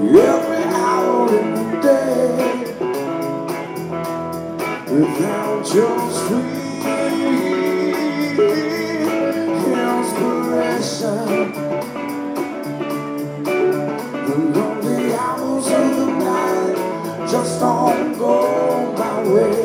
every hour in the day. Without your sweet inspiration, the lonely hours of the night just don't go my way.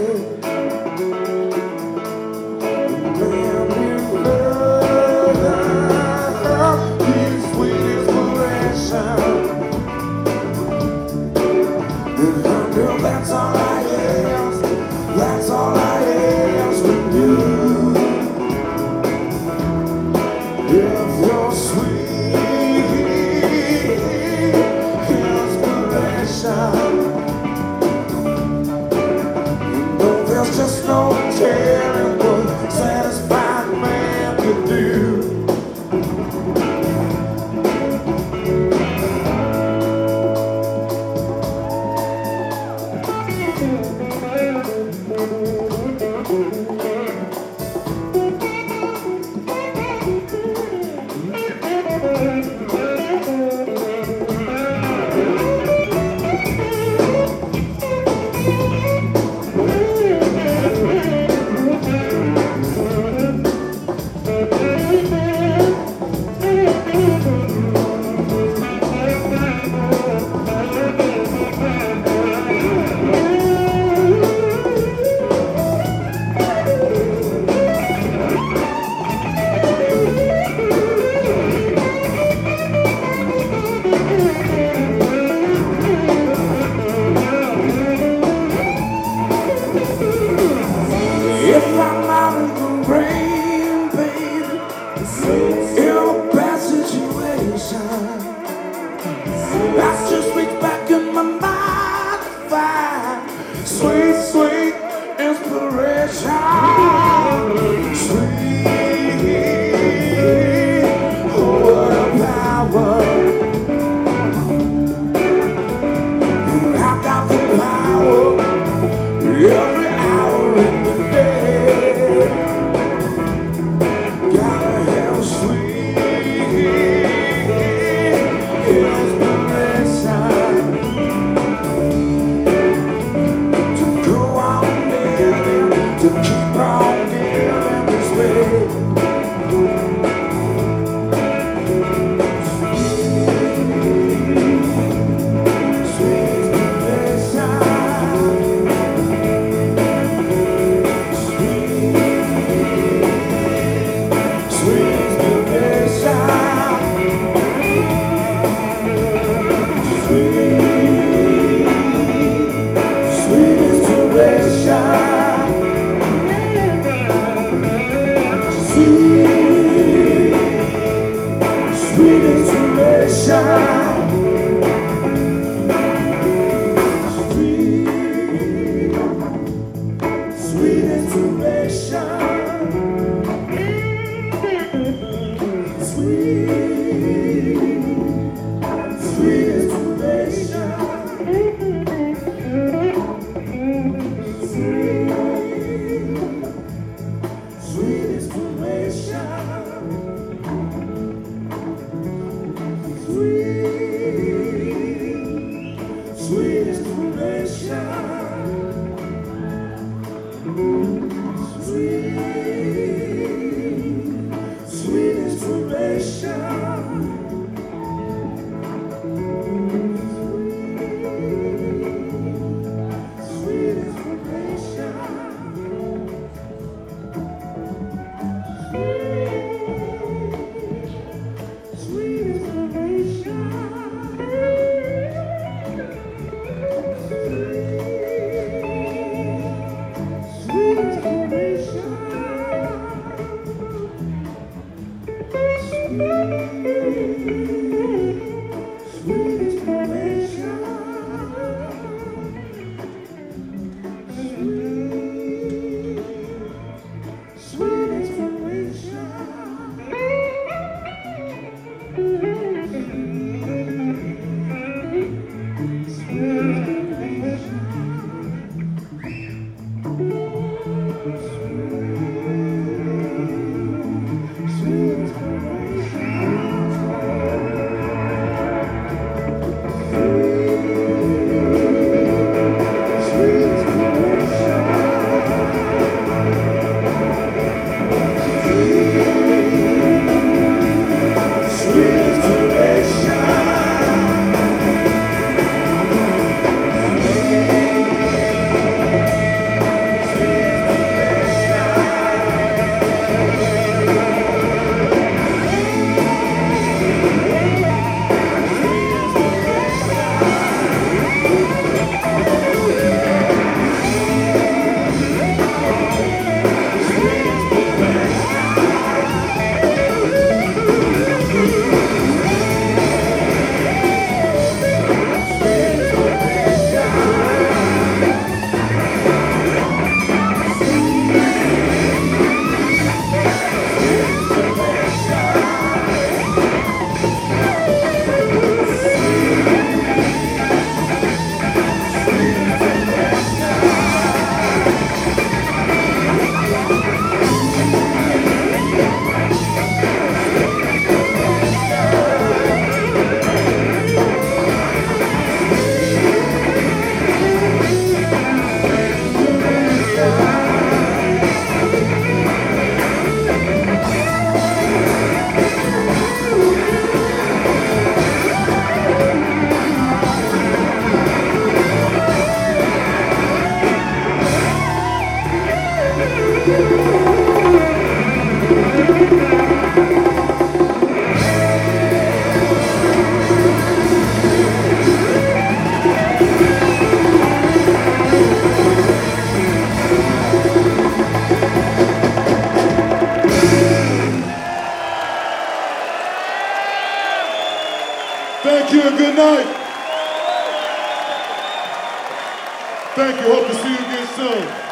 That's all I ask, that's all I ask from you. If your sweet inspiration, you know there's just no telling what a satisfied man could do. If I'm out in the rain, baby, in a bad situation, I just reach back in my mind to find sweet, sweet inspiration. Sweet, oh, what a power. And I got the power every hour in the day. Gotta have sweet inspiration to Thank you and good night. Thank you. Hope to see you again soon.